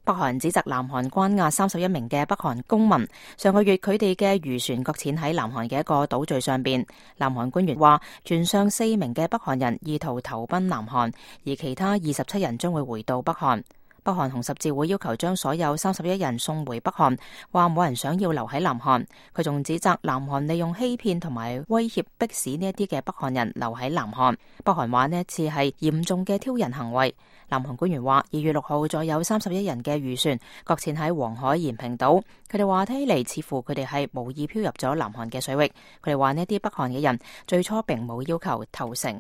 北韓指責南韓關押31名嘅北韓公民，上個月佢哋嘅漁船擱淺喺南韓嘅一個島嶼上邊。南韓官員話，船上4名嘅北韓人意圖投奔南韓，而其他27人將會回到北韓。北韓紅十字會要求將所有31人送回北韓，話冇人想要留喺南韓。佢仲指責南韓利用欺騙同埋威脅迫使呢一啲嘅北韓人留喺南韓。北韓話呢一次係嚴重嘅挑釁行為。南韓官員話，2月6號再有31人嘅漁船擱淺喺黃海延坪島。佢哋話睇起嚟似乎佢哋係無意漂入咗南韓嘅水域。佢哋話呢啲北韓嘅人最初並冇要求投誠。